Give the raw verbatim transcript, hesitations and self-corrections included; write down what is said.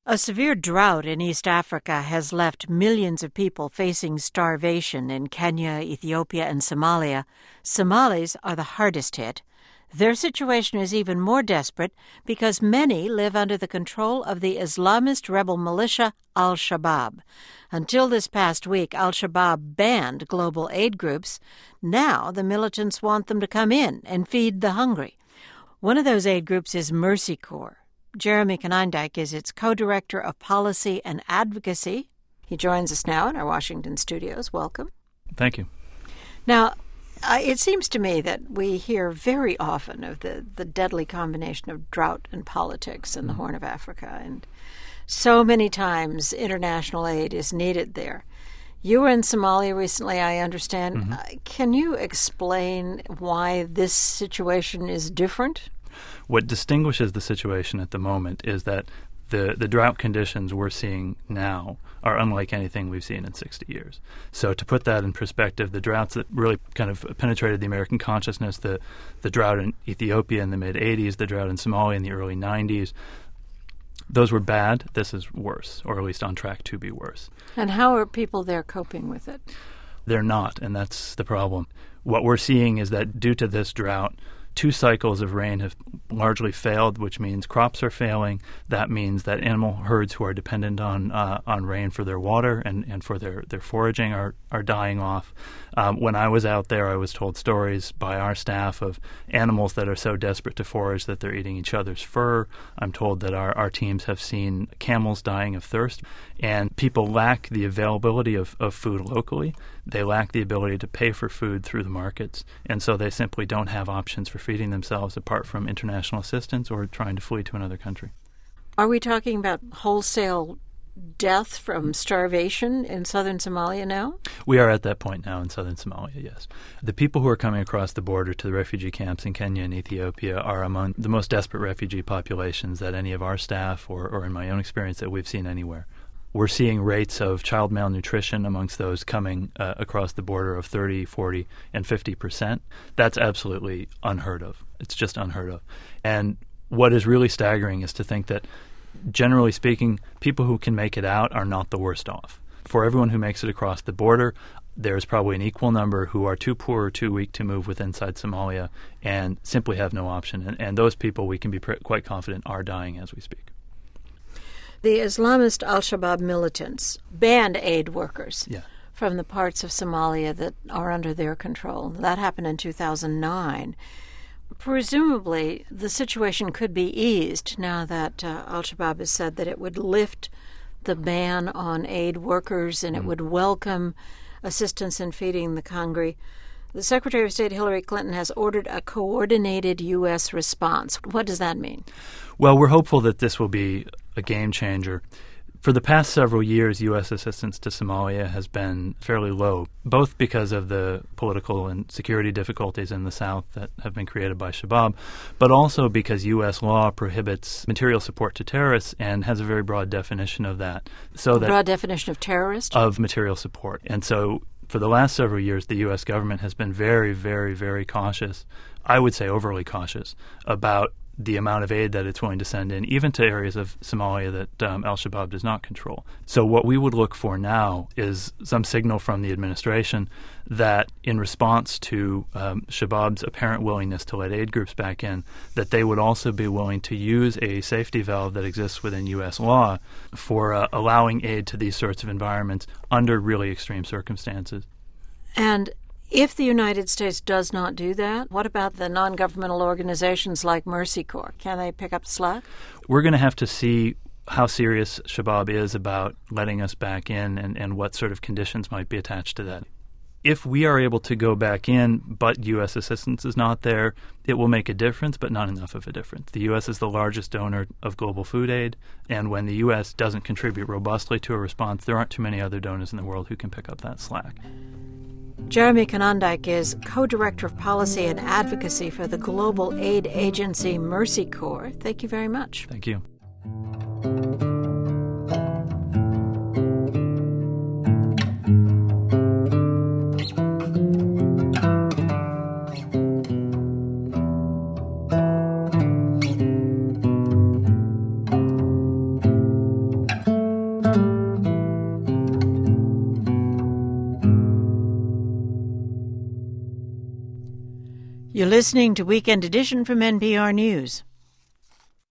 A severe drought in East Africa has left millions of people facing starvation in Kenya, Ethiopia, and Somalia. Somalis are the hardest hit. Their situation is even more desperate because many live under the control of the Islamist rebel militia Al-Shabaab. Until this past week, Al-Shabaab banned global aid groups. Now the militants want them to come in and feed the hungry. One of those aid groups is Mercy Corps. Jeremy Konyndyk is its co-director of policy and advocacy. He joins us now in our Washington studios. Welcome. Thank you. Now, uh, it seems to me that we hear very often of the, the deadly combination of drought and politics in the Horn of Africa, and so many times international aid is needed there. You were in Somalia recently, I understand. Mm-hmm. Uh, can you explain why this situation is different? What distinguishes the situation at the moment is that the, the drought conditions we're seeing now are unlike anything we've seen in sixty years. So to put that in perspective, the droughts that really kind of penetrated the American consciousness, the, the drought in Ethiopia in the mid-eighties, the drought in Somalia in the early nineties, those were bad. This is worse, or at least on track to be worse. And how are people there coping with it? They're not, and that's the problem. What we're seeing is that due to this drought, two cycles of rain have largely failed, which means crops are failing. That means that animal herds who are dependent on uh, on rain for their water and, and for their, their foraging are, are dying off. Um, when I was out there, I was told stories by our staff of animals that are so desperate to forage that they're eating each other's fur. I'm told that our, our teams have seen camels dying of thirst. And people lack the availability of, of food locally. They lack the ability to pay for food through the markets. And so they simply don't have options for feeding themselves apart from international assistance or trying to flee to another country. Are we talking about wholesale death from starvation in southern Somalia now? We are at that point now in southern Somalia, yes. The people who are coming across the border to the refugee camps in Kenya and Ethiopia are among the most desperate refugee populations that any of our staff or, or in my own experience that we've seen anywhere. We're seeing rates of child malnutrition amongst those coming uh, across the border of thirty, forty, and fifty percent. That's absolutely unheard of. It's just unheard of. And what is really staggering is to think that, generally speaking, people who can make it out are not the worst off. For everyone who makes it across the border, there's probably an equal number who are too poor or too weak to move with inside Somalia and simply have no option. And, and those people, we can be pr- quite confident, are dying as we speak. The Islamist Al-Shabaab militants banned aid workers yeah. from the parts of Somalia that are under their control. That happened in two thousand nine. Presumably, the situation could be eased now that uh, Al-Shabaab has said that it would lift the ban on aid workers and mm. it would welcome assistance in feeding the hungry. The Secretary of State Hillary Clinton has ordered a coordinated U S response. What does that mean? Well, we're hopeful that this will be a game changer. For the past several years, U S assistance to Somalia has been fairly low, both because of the political and security difficulties in the south that have been created by Shabaab, but also because U S law prohibits material support to terrorists and has a very broad definition of that. So a that broad definition of terrorist? Of material support. And so for the last several years, the U S government has been very, very, very cautious, I would say overly cautious, about the amount of aid that it's willing to send in, even to areas of Somalia that um, al-Shabaab does not control. So what we would look for now is some signal from the administration that in response to um, Shabaab's apparent willingness to let aid groups back in, that they would also be willing to use a safety valve that exists within U S law for uh, allowing aid to these sorts of environments under really extreme circumstances. And if the United States does not do that, what about the non-governmental organizations like Mercy Corps? Can they pick up the slack? We're going to have to see how serious Shabaab is about letting us back in and, and what sort of conditions might be attached to that. If we are able to go back in, but U S assistance is not there, it will make a difference, but not enough of a difference. The U S is the largest donor of global food aid, and when the U S doesn't contribute robustly to a response, there aren't too many other donors in the world who can pick up that slack. Jeremy Konyndyk is co-director of policy and advocacy for the global aid agency Mercy Corps. Thank you very much. Thank you. You're listening to Weekend Edition from N P R News.